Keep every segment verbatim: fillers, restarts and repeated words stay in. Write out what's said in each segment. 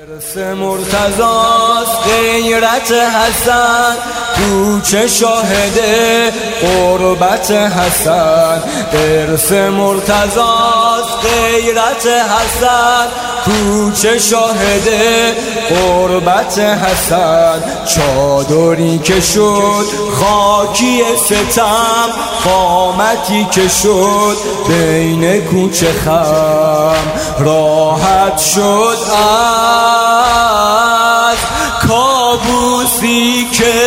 ارث مرتضاست غیرت حسن، کوچه شاهد قربت حسن. ارث مرتضاست غیرت حسن، کوچه شاهد قربت حسن. چادری که شد خاکی ستم، قامتی که شد بین کوچه خم. راحت شد از کابوسی که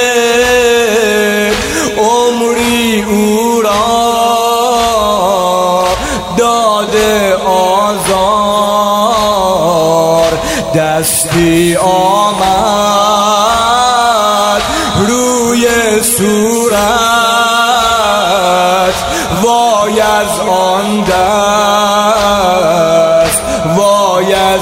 عمری او را داده آزار. دستی آمد روی صورت، وای از آن دست، وای از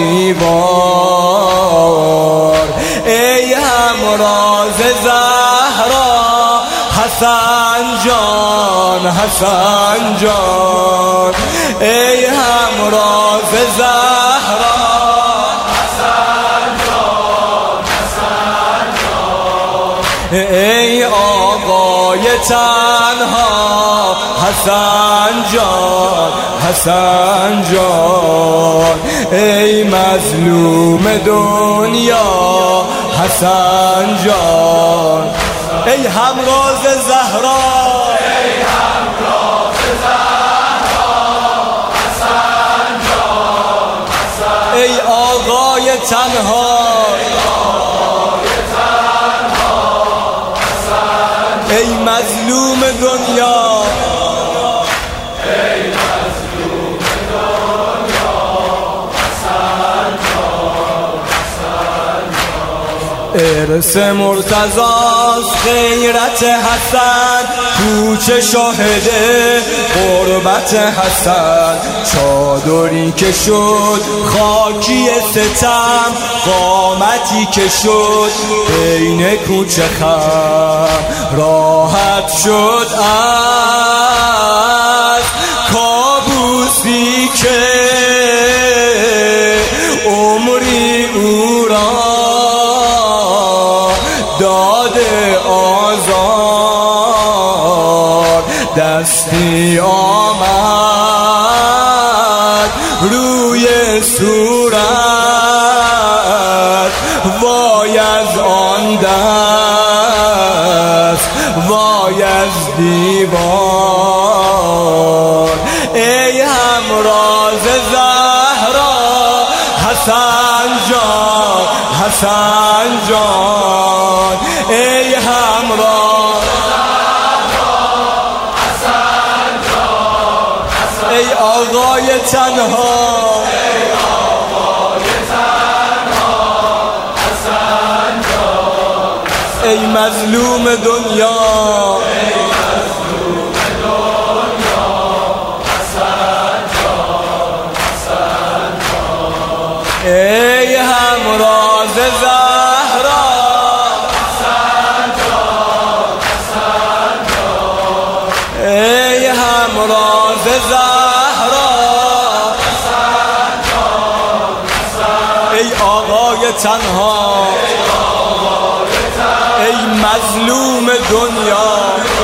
دیوار. ای همراز زهرا حسن جان، حسن جان. ای همراز زهرا حسن جان، حسن جان. ای آقای تنها حسن جان، حسن جان. ای مظلوم دنیا حسن جان. ای همراز زهرا، ای همراز زهرا حسن جان، حسن. ای آقای تنها، ای آقای تنها حسن. ای مظلوم دنیا، ای مظلوم دنیا حسن جان، حسن جان. ارث مرتضاست غیرت حسن، کوچه شاهد قربت حسن. چادری که شد خاکی ستم، قامتی که شد بین کوچه خم. راحت شد از کابوسی که عمری او را داده آزار. دستی آمد روی صورت، وای از آن دست، وای از دیوار. ای همراز زهرا حسن جان، حسن جان. ای همراز حسن جان، حسن. ای آقای تنها، ای آقای تنها حسن جان، حسن. ای مظلوم دنیا، ای مظلوم دنیا حسن جان، حسن جان. ای همراز زهرا حسن جان، حسن جان. ای همراز زهرا حسن جان، حسن. ای آقای تنها، ای آقای تنها ای مظلوم دنیا،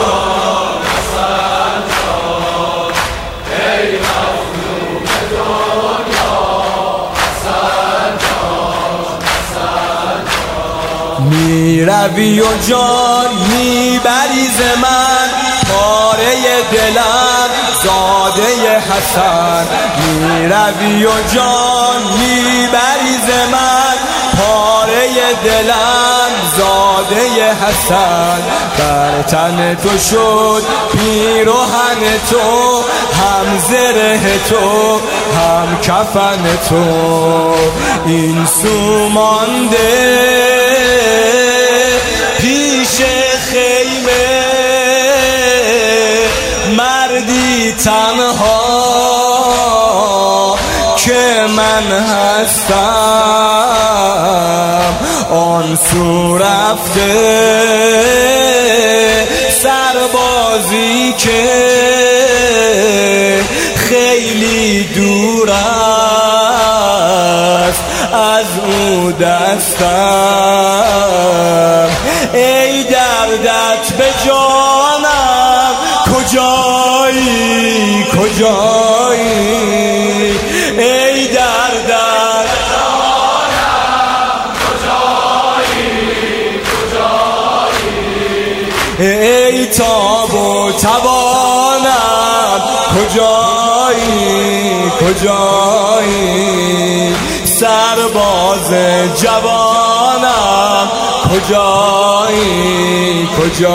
حسن جان. ای مظلوم دنیا حسن جان، حسن جان. می روی و جان می بری ز من، پاره دلم زاده حسن. می روی و جان می بری ز من، پاره دلم زاده حسن. بر تن تو شد پیرهن تو، هم زره تو هم کفن تو. این سو مانده پیش خیمه، مردی تنها که من هستم. آن سو رفته سربازی که خیلی دور است از او دستم. ای دردت به جانم کجایی کجایی، ای دردت به جانم کجایی کجایی، ای تاب و توانم کجایی کجایی، سرباز جوانم کجایی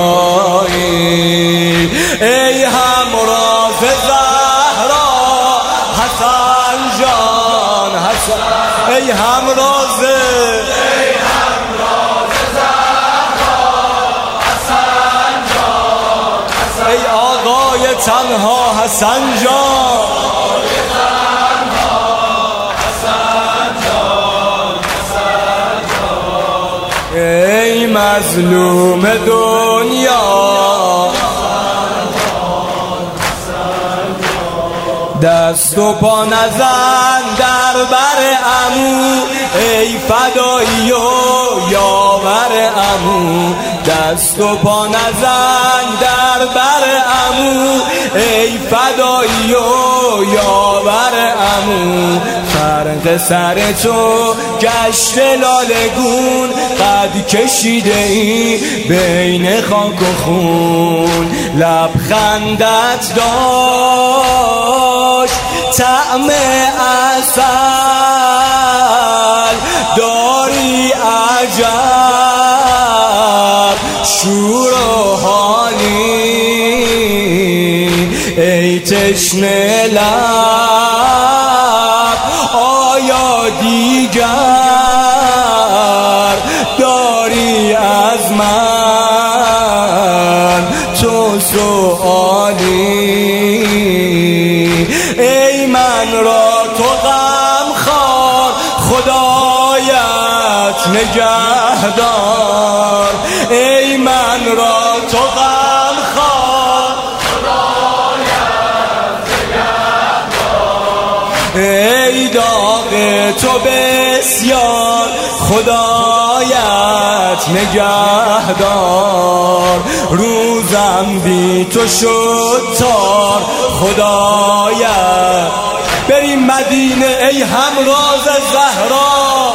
کجایی، ای همراز زهرا حسن جان حسن، ای همراز ای همراز زهرا حسن جان حسن، ای آقای تنها حسن جان ای مظلوم دنیا، دست و پا نزن در بر عمو، ای فدایی و یاور عمو، دست و پا نزن در بر عمو، ای فدایی و یاور عمو، فرق سر تو گشت لالگون، قد کشیده ای بین خاک و خون، لبخندت داشت طعم عسل، داری عجب شور و حالی، ای تشنه لب آیا دیگر داری از من تو سؤالی، ای من را تو غمخوار خدایت نگهدار، ای من را تو غمخوار خدایت نگهدار، ای داغ تو بسیار خدایت نگهدار، روزم بی تو شد تار خدایت. بریم مدینه ای همراز زهرا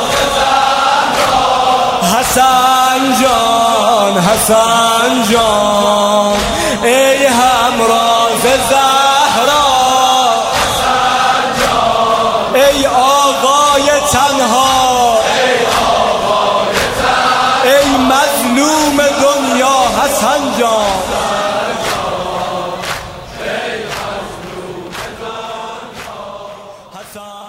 حسن جان حسن جان، ای همراز زهرا حسن جان، ای آقای تنها ای مظلوم دنیا حسن جان، ای مظلوم دنیا حسن